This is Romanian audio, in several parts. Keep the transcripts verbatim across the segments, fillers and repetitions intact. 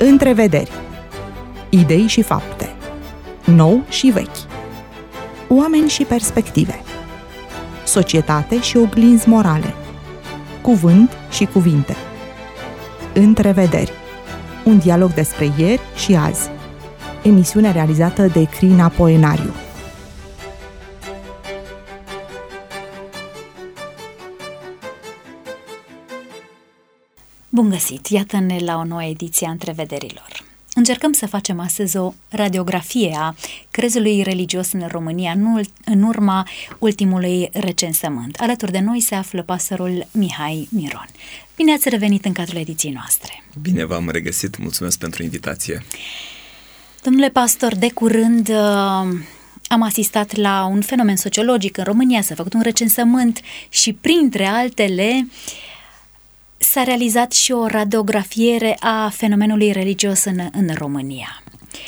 Întrevederi. Idei și fapte. Nou și vechi. Oameni și perspective. Societate și oglinzi morale. Cuvânt și cuvinte. Întrevederi. Un dialog despre ieri și azi. Emisiune realizată de Crina Poenariu. Bun găsit! Iată-ne la o nouă ediție a Întrevederilor. Încercăm să facem astăzi o radiografie a crezului religios în România în urma ultimului recensământ. Alături de noi se află pastorul Mihai Miron. Bine ați revenit în cadrul ediției noastre! Bine v-am regăsit, mulțumesc pentru invitație! Domnule pastor, de curând uh, am asistat la un fenomen sociologic în România, s-a făcut un recensământ și printre altele s-a realizat și o radiografiere a fenomenului religios în, în România.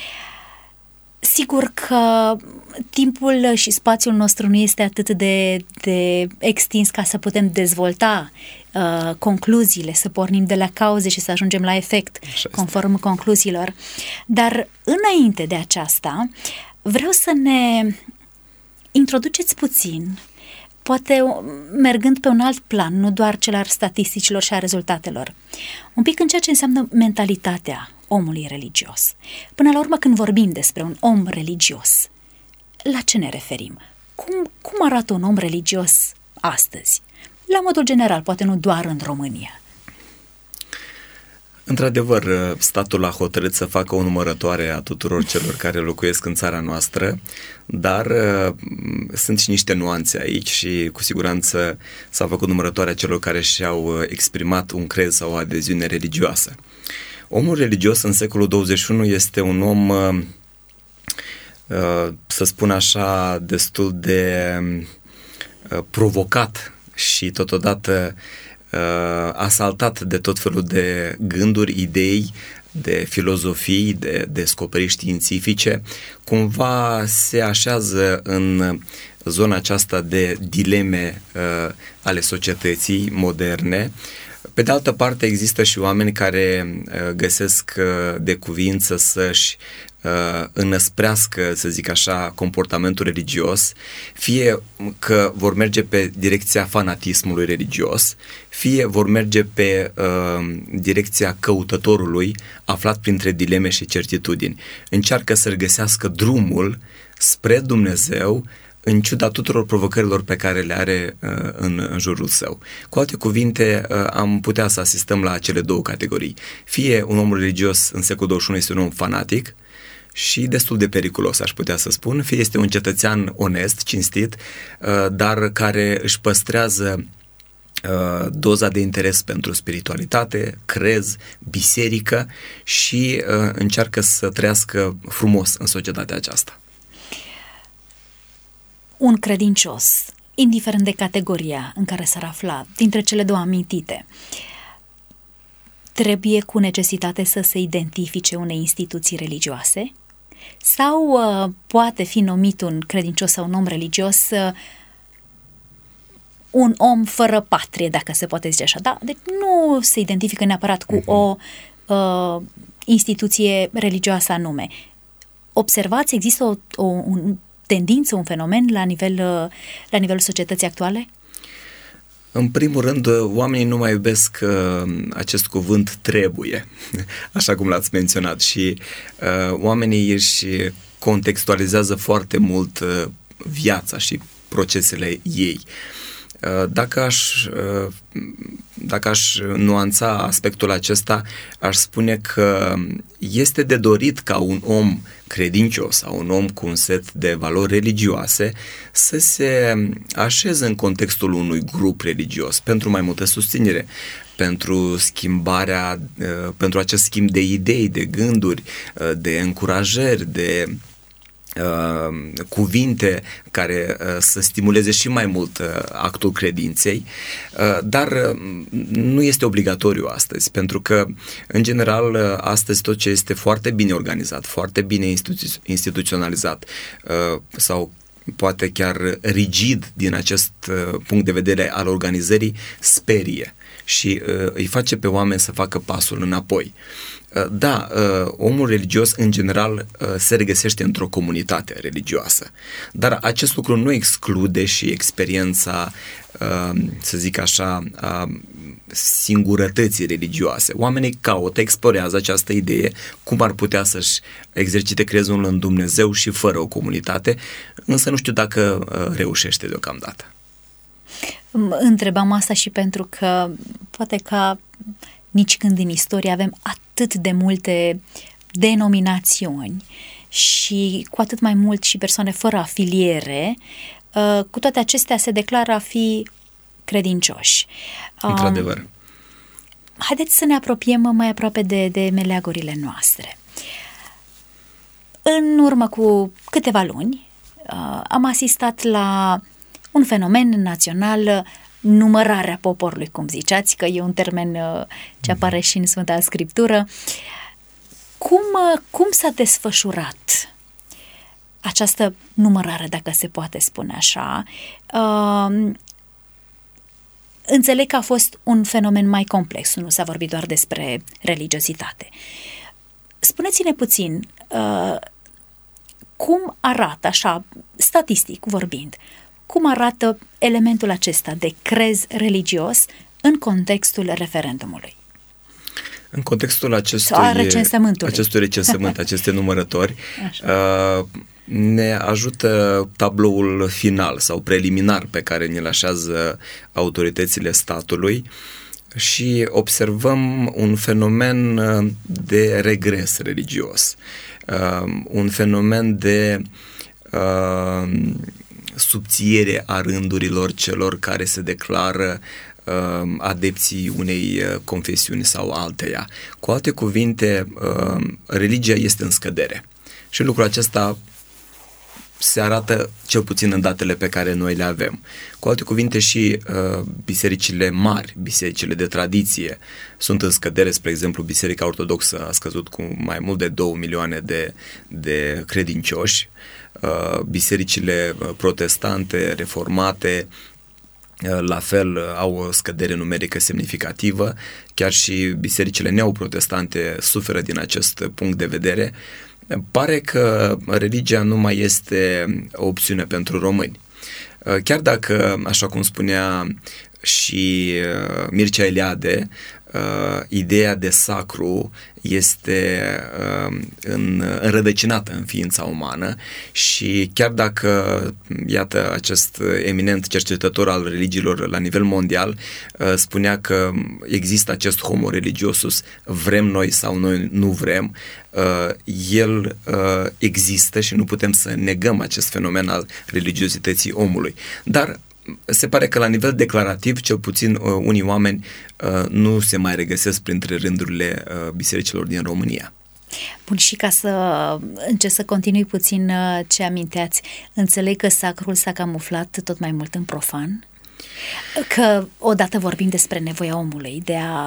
Sigur că timpul și spațiul nostru nu este atât de, de extins ca să putem dezvolta uh, concluziile, să pornim de la cauze și să ajungem la efect conform concluziilor. Dar înainte de aceasta, vreau să ne introduceți puțin, poate mergând pe un alt plan, nu doar cel al statisticilor și a rezultatelor, un pic în ceea ce înseamnă mentalitatea omului religios. Până la urmă, când vorbim despre un om religios, la ce ne referim? Cum, cum arată un om religios astăzi? La modul general, poate nu doar în România. Într-adevăr, statul a hotărât să facă o numărătoare a tuturor celor care locuiesc în țara noastră, dar uh, sunt și niște nuanțe aici și cu siguranță s-a făcut numărătoarea celor care și-au exprimat un crez sau o adeziune religioasă. Omul religios în secolul douăzeci și unu este un om, uh, uh, să spun așa, destul de uh, provocat și totodată asaltat de tot felul de gânduri, idei, de filozofii, de descoperiri științifice, cumva se așează în zona aceasta de dileme uh, ale societății moderne. Pe de altă parte, există și oameni care uh, găsesc uh, de cuvință să-și uh, înăsprească, să zic așa, comportamentul religios, fie că vor merge pe direcția fanatismului religios, fie vor merge pe uh, direcția căutătorului aflat printre dileme și certitudini. Încearcă să-și găsească drumul spre Dumnezeu în ciuda tuturor provocărilor pe care le are uh, în, în jurul său. Cu alte cuvinte, uh, am putea să asistăm la cele două categorii. Fie un om religios în secolul douăzeci și unu este un om fanatic și destul de periculos, aș putea să spun, fie este un cetățean onest, cinstit, uh, dar care își păstrează uh, doza de interes pentru spiritualitate, crez, biserică și uh, încearcă să trăiască frumos în societatea aceasta. Un credincios, indiferent de categoria în care s-ar afla, dintre cele două amintite, trebuie cu necesitate să se identifice unei instituții religioase? Sau uh, poate fi numit un credincios sau un om religios uh, un om fără patrie, dacă se poate zice așa? Da? Deci nu se identifică neapărat cu uh-huh. o uh, instituție religioasă anume. Observați, există o, o, un tendință, un fenomen la, nivel, la nivelul societății actuale? În primul rând, oamenii nu mai iubesc uh, acest cuvânt trebuie, așa cum l-ați menționat, și uh, oamenii își contextualizează foarte mult uh, viața și procesele ei. Dacă aș, dacă aș nuanța aspectul acesta, aș spune că este de dorit ca un om credincios sau un om cu un set de valori religioase să se așeze în contextul unui grup religios pentru mai multă susținere, pentru schimbarea, pentru acest schimb de idei, de gânduri, de încurajări, de Uh, cuvinte care uh, să stimuleze și mai mult uh, actul credinței, uh, dar uh, nu este obligatoriu astăzi, pentru că în general uh, astăzi tot ce este foarte bine organizat, foarte bine institu- instituționalizat uh, sau poate chiar rigid din acest uh, punct de vedere al organizării sperie. și uh, îi face pe oameni să facă pasul înapoi. Uh, da, uh, omul religios în general uh, se regăsește într-o comunitate religioasă, dar acest lucru nu exclude și experiența, uh, să zic așa, a singurătății religioase. Oamenii caută, explorează această idee, cum ar putea să-și exercite crezul în Dumnezeu și fără o comunitate, însă nu știu dacă uh, reușește deocamdată. Întrebam asta și pentru că poate că nici când în istorie avem atât de multe denominațiuni și cu atât mai mult și persoane fără afiliere, cu toate acestea se declară a fi credincioși. Într-adevăr. Um, haideți să ne apropiem mai aproape de, de meleagurile noastre. În urmă cu câteva luni am asistat la un fenomen național, numărarea poporului, cum ziceați, că e un termen ce apare și în Sfânta Scriptură. Cum, cum s-a desfășurat această numărare, dacă se poate spune așa? Uh, înțeleg că a fost un fenomen mai complex, nu s-a vorbit doar despre religiozitate. Spuneți-ne puțin, uh, cum arată, așa, statistic vorbind, cum arată elementul acesta de crez religios în contextul referendumului? În contextul acestui recensământ, acestui recensământ, aceste numărători, uh, ne ajută tabloul final sau preliminar pe care ne-l așează autoritățile statului și observăm un fenomen de regres religios, uh, un fenomen de uh, subțiere a rândurilor celor care se declară uh, adepții unei uh, confesiuni sau alteia. Cu alte cuvinte, uh, religia este în scădere. Și lucrul acesta se arată cel puțin în datele pe care noi le avem. Cu alte cuvinte, și uh, bisericile mari, bisericile de tradiție sunt în scădere. Spre exemplu, Biserica Ortodoxă a scăzut cu mai mult de două milioane de, de credincioși. Uh, bisericile protestante, reformate, uh, la fel uh, au o scădere numerică semnificativă. Chiar și bisericile neoprotestante suferă din acest punct de vedere. Pare că religia nu mai este o opțiune pentru români. Chiar dacă, așa cum spunea și Mircea Eliade, ideea de sacru este în, înrădăcinată în ființa umană și chiar dacă, iată, acest eminent cercetător al religiilor la nivel mondial spunea că există acest homo religiosus, vrem noi sau noi nu vrem, el există și nu putem să negăm acest fenomen al religiozității omului. Dar se pare că la nivel declarativ, cel puțin unii oameni nu se mai regăsesc printre rândurile bisericilor din România. Bun, și ca să încerc să continui puțin ce aminteați, înțeleg că sacrul s-a camuflat tot mai mult în profan, că odată vorbim despre nevoia omului de a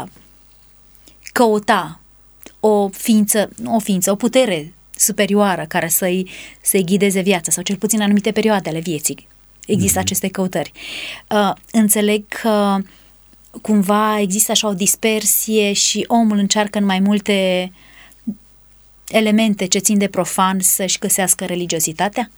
căuta o ființă, nu o ființă, o putere superioară care să-i, să-i ghideze viața sau cel puțin anumite perioade ale vieții. Există mm-hmm. aceste căutări. Uh, înțeleg că cumva există așa o dispersie și omul încearcă în mai multe elemente ce țin de profan să-și găsească religiozitatea?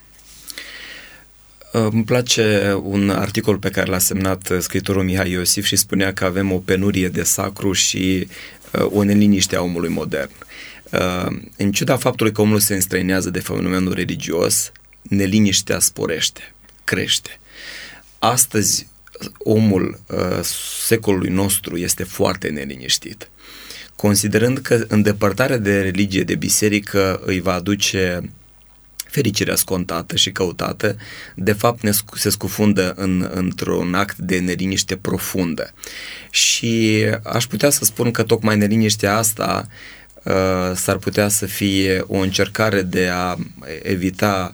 Uh, îmi place un articol pe care l-a semnat scriitorul Mihai Iosif și spunea că avem o penurie de sacru și uh, o neliniște a omului modern. Uh, în ciuda faptului că omul se înstrăinează de fenomenul religios, neliniștea sporește, crește. Astăzi, omul uh, secolului nostru este foarte neliniștit, considerând că îndepărtarea de religie, de biserică, îi va aduce fericirea scontată și căutată, de fapt ne scu- se scufundă în, într-un act de neliniște profundă. Și aș putea să spun că tocmai neliniștea asta uh, s-ar putea să fie o încercare de a evita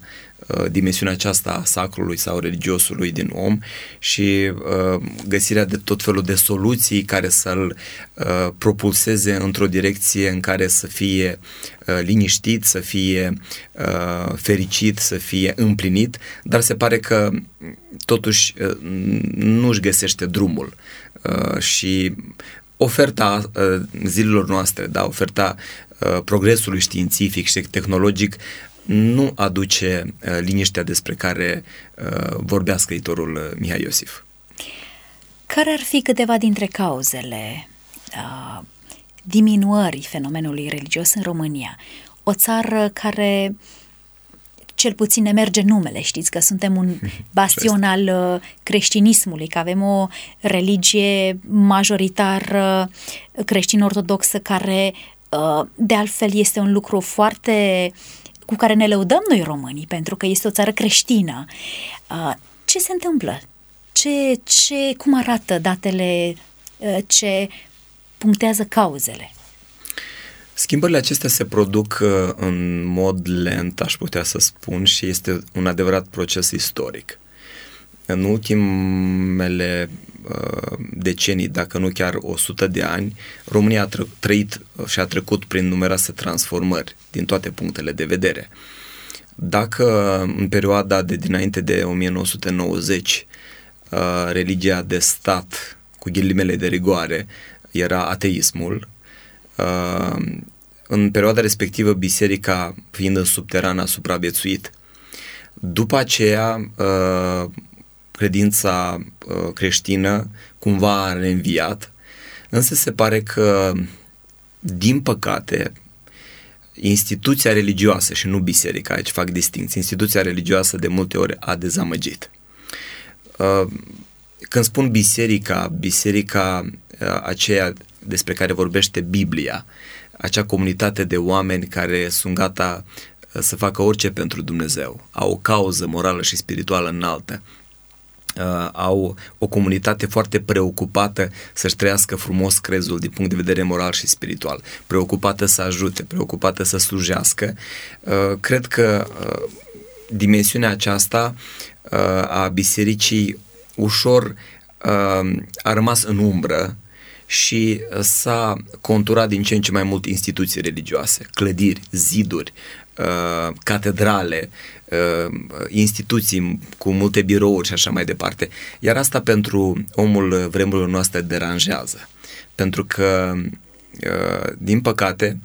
uh, dimensiunea aceasta a sacrului sau religiosului din om și uh, găsirea de tot felul de soluții care să-l uh, propulseze într-o direcție în care să fie uh, liniștit, să fie uh, fericit, să fie împlinit, dar se pare că totuși uh, nu-și găsește drumul uh, și oferta uh, zilelor noastre, da, oferta uh, progresului științific și tehnologic nu aduce uh, liniștea despre care uh, vorbea scriitorul uh, Mihai Iosif. Care ar fi câteva dintre cauzele uh, diminuării fenomenului religios în România? O țară care cel puțin ne merge numele, știți că suntem un bastion al uh, creștinismului, că avem o religie majoritar uh, creștin-ortodoxă care uh, de altfel este un lucru foarte cu care ne lăudăm noi românii, pentru că este o țară creștină. Uh, ce se întâmplă? Ce, ce, cum arată datele uh, ce punctează cauzele? Schimbările acestea se produc uh, în mod lent, aș putea să spun, și este un adevărat proces istoric. În ultimele uh, decenii, dacă nu chiar o sută de ani, România a tră- trăit și a trecut prin numeroase transformări din toate punctele de vedere. Dacă în perioada de dinainte de o mie nouă sute nouăzeci uh, religia de stat, cu ghilimele de rigoare, era ateismul, Uh, în perioada respectivă biserica, fiind în subteran, a supraviețuit. După aceea uh, credința uh, creștină cumva a reînviat, însă se pare că, din păcate, instituția religioasă, și nu biserica, aici fac distinție, instituția religioasă de multe ori a dezamăgit. Uh, când spun biserica, biserica uh, aceea despre care vorbește Biblia, acea comunitate de oameni care sunt gata să facă orice pentru Dumnezeu, au o cauză morală și spirituală înaltă, au o comunitate foarte preocupată să-și trăiască frumos crezul din punct de vedere moral și spiritual, preocupată să ajute, preocupată să slujească. Cred că dimensiunea aceasta a bisericii ușor a rămas în umbră și s-a conturat din ce în ce mai mult instituții religioase, clădiri, ziduri, uh, catedrale, uh, instituții cu multe birouri și așa mai departe. Iar asta pentru omul vremurilor noastre deranjează, pentru că, uh, din păcate,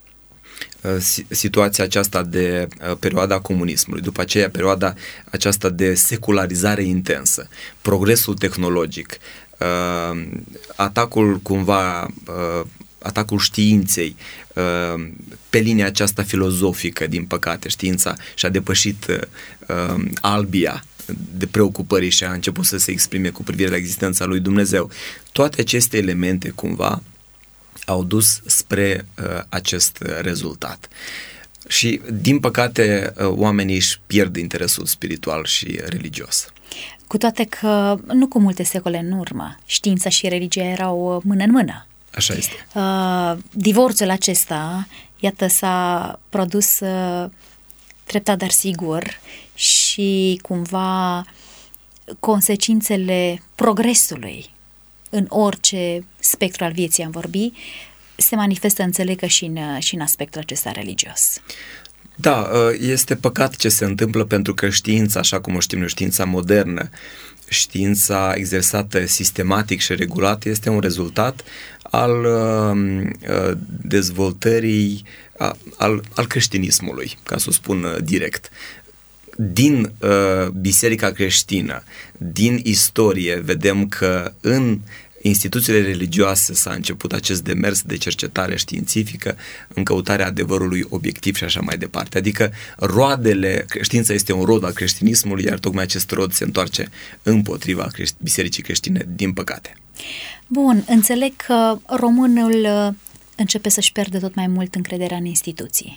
uh, situația aceasta de uh, perioada comunismului, după aceea perioada aceasta de secularizare intensă, progresul tehnologic, Uh, atacul cumva, uh, atacul științei uh, pe linia aceasta filozofică, din păcate, știința și-a depășit uh, albia de preocupări și a început să se exprime cu privire la existența lui Dumnezeu. Toate aceste elemente cumva au dus spre uh, acest rezultat. Și, din păcate, uh, oamenii își pierd interesul spiritual și religios. Cu toate că, nu cu multe secole în urmă, știința și religia erau mână în mână. Așa este. Uh, divorțul acesta, iată, s-a produs uh, treptat, dar sigur, și cumva consecințele progresului în orice spectru al vieții am vorbi, se manifestă, înțeleg, că și în, și în aspectul acesta religios. Da, este păcat ce se întâmplă, pentru că știința, așa cum o știm noi, știința modernă, știința exersată sistematic și regulat, este un rezultat al uh, dezvoltării, uh, al, al creștinismului, ca să o spun uh, direct. Din uh, biserica creștină, din istorie, vedem că în instituțiile religioase s-a început acest demers de cercetare științifică în căutarea adevărului obiectiv și așa mai departe. Adică roadele, știința este un rod al creștinismului, iar tocmai acest rod se întoarce împotriva crești, bisericii creștine, din păcate. Bun, înțeleg că românul începe să-și pierde tot mai mult încrederea în instituții.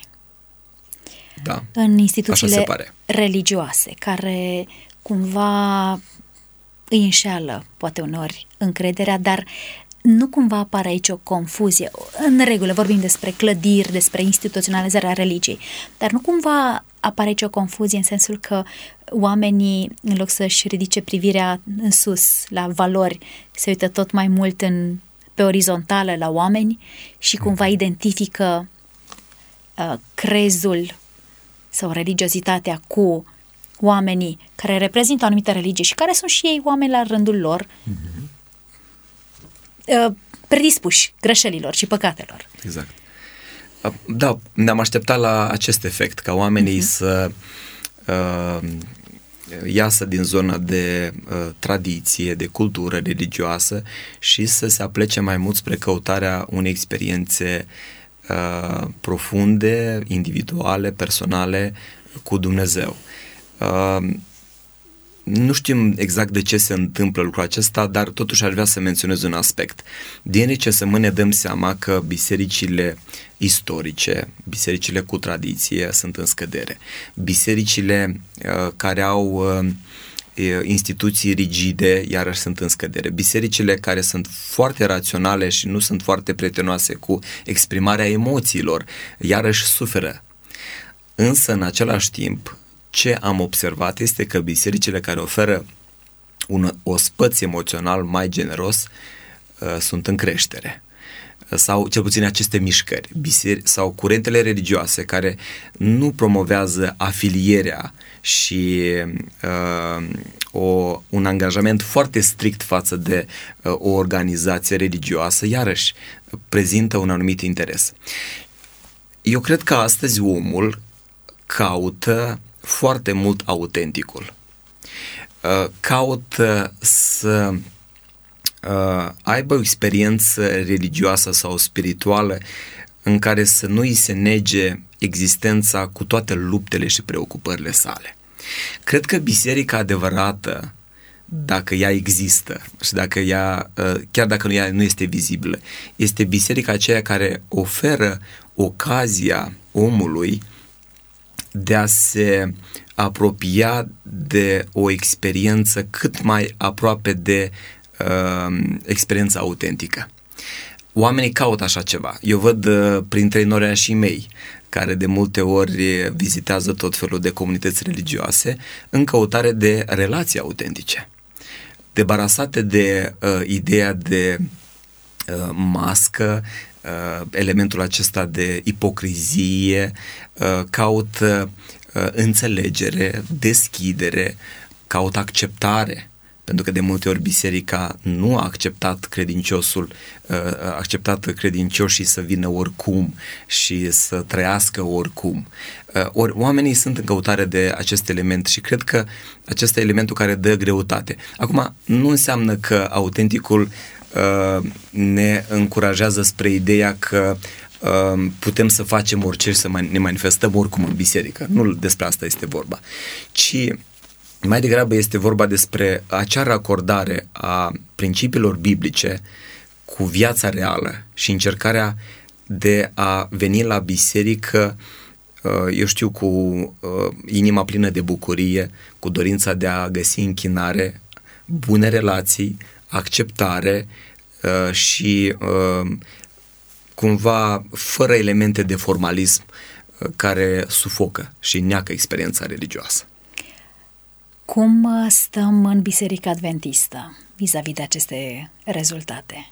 Da, în instituțiile religioase, care cumva îi înșeală, poate uneori, încrederea, dar nu cumva apare aici o confuzie? În regulă vorbim despre clădiri, despre instituționalizarea religiei, dar nu cumva apare aici o confuzie în sensul că oamenii, în loc să-și ridice privirea în sus, la valori, se uită tot mai mult în, pe orizontală la oameni și cumva identifică uh, crezul sau religiozitatea cu oamenii care reprezintă o anumită religie și care sunt și ei oameni la rândul lor, mm-hmm. predispuși greșelilor și păcatelor. Exact. Da, ne-am așteptat la acest efect, ca oamenii mm-hmm. să uh, iasă din zona de uh, tradiție, de cultură religioasă și să se aplece mai mult spre căutarea unei experiențe uh, profunde, individuale, personale cu Dumnezeu. Uh, Nu știm exact de ce se întâmplă lucrul acesta, dar totuși aș vrea să menționez un aspect. Din recensământ ne dăm seama că bisericile istorice, bisericile cu tradiție sunt în scădere. Bisericile uh, care au uh, instituții rigide, iarăși sunt în scădere. Bisericile care sunt foarte raționale și nu sunt foarte prietenoase cu exprimarea emoțiilor, iarăși suferă. Însă, în același timp, ce am observat este că bisericile care oferă un ospăț emoțional mai generos uh, sunt în creștere. Sau cel puțin aceste mișcări. Biseri- sau curentele religioase care nu promovează afilierea și uh, o, un angajament foarte strict față de uh, o organizație religioasă, iarăși prezintă un anumit interes. Eu cred că astăzi omul caută foarte mult autenticul. Caută să aibă o experiență religioasă sau spirituală în care să nu îi se nege existența cu toate luptele și preocupările sale. Cred că biserica adevărată, dacă ea există și dacă ea, chiar dacă ea nu este vizibilă, este biserica aceea care oferă ocazia omului de a se apropia de o experiență cât mai aproape de uh, experiența autentică. Oamenii caută așa ceva. Eu văd uh, printre noriașii mei, care de multe ori vizitează tot felul de comunități religioase, în căutare de relații autentice, debarasate de uh, ideea de uh, mască, Uh, elementul acesta de ipocrizie, uh, caută uh, înțelegere, deschidere, caută acceptare, pentru că de multe ori biserica nu a acceptat credinciosul, uh, a acceptat credincioșii să vină oricum și să trăiască oricum. Uh, ori oamenii sunt în căutare de acest element și cred că acesta e elementul care dă greutate. Acum, nu înseamnă că autenticul ne încurajează spre ideea că uh, putem să facem orice și să ne manifestăm oricum în biserică. Nu despre asta este vorba, ci mai degrabă este vorba despre acea racordare a principiilor biblice cu viața reală și încercarea de a veni la biserică, uh, eu știu, cu uh, inima plină de bucurie, cu dorința de a găsi închinare, bune relații, acceptare uh, și uh, cumva fără elemente de formalism uh, care sufocă și neacă experiența religioasă. Cum stăm în Biserica Adventistă vis-a-vis de aceste rezultate?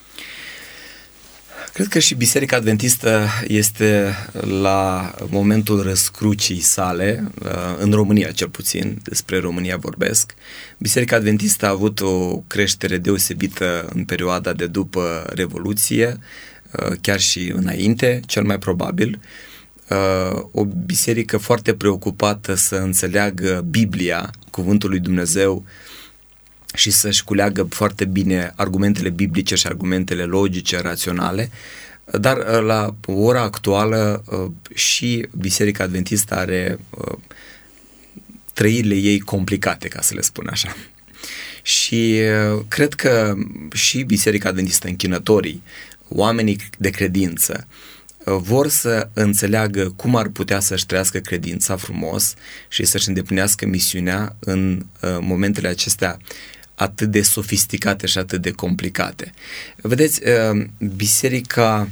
Cred că și Biserica Adventistă este la momentul răscrucii sale, în România cel puțin, despre România vorbesc. Biserica Adventistă a avut o creștere deosebită în perioada de după Revoluție, chiar și înainte, cel mai probabil. O biserică foarte preocupată să înțeleagă Biblia, cuvântul lui Dumnezeu, și să-și culeagă foarte bine argumentele biblice și argumentele logice, raționale, dar la ora actuală și Biserica Adventistă are trăirile ei complicate, ca să le spun așa. Și cred că și Biserica Adventistă, închinătorii, oamenii de credință, vor să înțeleagă cum ar putea să-și trăiască credința frumos și să-și îndeplinească misiunea în momentele acestea atât de sofisticate și atât de complicate. Vedeți, biserica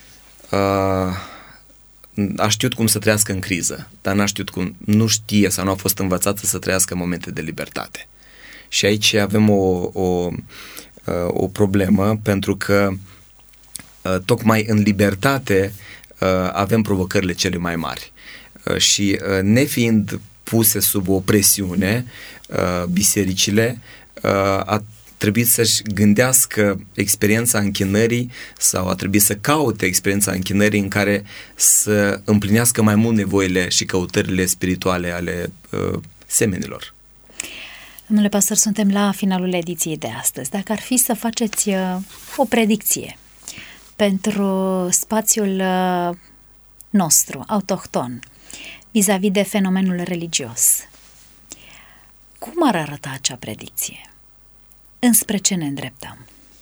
a știut cum să trăiască în criză, dar n-a știut cum, nu știe sau nu a fost învățată să trăiască momente de libertate. Și aici avem o, o, o problemă, pentru că tocmai în libertate avem provocările cele mai mari. Și nefiind puse sub o presiune, bisericile a trebuit să-și gândească experiența închinării sau a trebuit să caute experiența închinării în care să împlinească mai mult nevoile și căutările spirituale ale uh, semenilor. Domnule pastor, suntem la finalul ediției de astăzi. Dacă ar fi să faceți uh, o predicție pentru spațiul uh, nostru, autohton, vis-a-vis de fenomenul religios, cum ar arăta acea predicție? Înspre ce ne îndreptăm?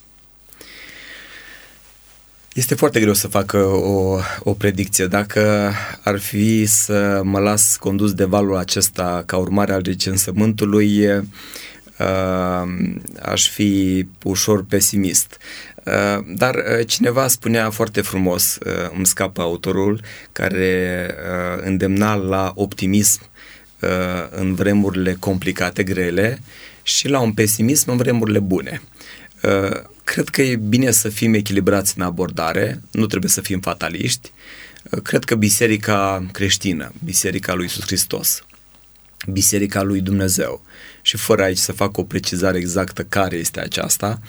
Este foarte greu să fac o, o predicție. Dacă ar fi să mă las condus de valul acesta ca urmare al recensământului, uh, aș fi ușor pesimist. Uh, dar uh, cineva spunea foarte frumos, uh, îmi scapă autorul, care uh, îndemna la optimism uh, în vremurile complicate, grele, și la un pesimism în vremurile bune. Cred că e bine să fim echilibrați în abordare, nu trebuie să fim fataliști. Cred că biserica creștină, biserica lui Iisus Hristos, biserica lui Dumnezeu, și fără aici să fac o precizare exactă care este aceasta,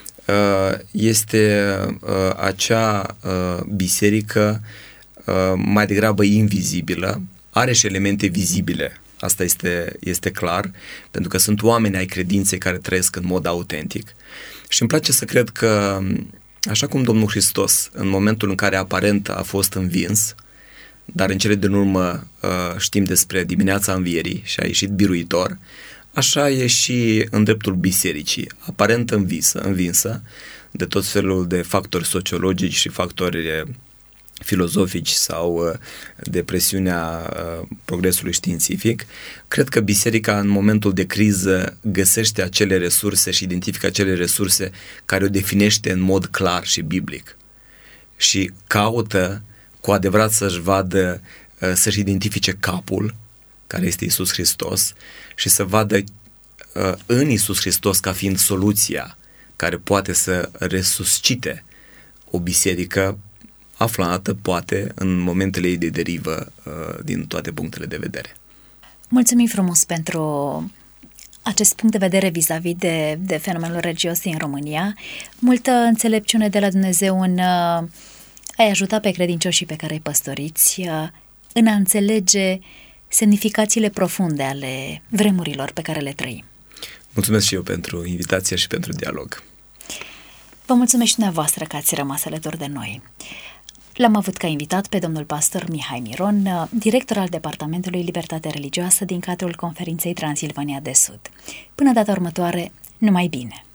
este acea biserică mai degrabă invizibilă, are și elemente vizibile. Asta este, este clar, pentru că sunt oameni ai credinței care trăiesc în mod autentic. Și îmi place să cred că, așa cum Domnul Hristos, în momentul în care aparent a fost învins, dar în cele din urmă știm despre dimineața învierii și a ieșit biruitor, așa e și în dreptul bisericii, aparent învinsă, învinsă de tot felul de factori sociologici și factori filozofici sau de presiunea progresului științific. Cred că biserica în momentul de criză găsește acele resurse și identifică acele resurse care o definește în mod clar și biblic și caută cu adevărat să-și vadă, să-și identifice capul, care este Iisus Hristos, și să vadă în Iisus Hristos ca fiind soluția care poate să resuscite o biserică aflată, poate, în momentele ei de derivă uh, din toate punctele de vedere. Mulțumim frumos pentru acest punct de vedere vis-a-vis de, de fenomenul religios din România. Multă înțelepciune de la Dumnezeu în uh, a-i ajuta pe credincioșii pe care îi păstoriți, uh, în a înțelege semnificațiile profunde ale vremurilor pe care le trăim. Mulțumesc și eu pentru invitație și pentru dialog. Vă mulțumesc și dumneavoastră că ați rămas alături de noi. L-am avut ca invitat pe domnul pastor Mihai Miron, director al Departamentului Libertate Religioasă din cadrul Conferinței Transilvania de Sud. Până data următoare, numai bine!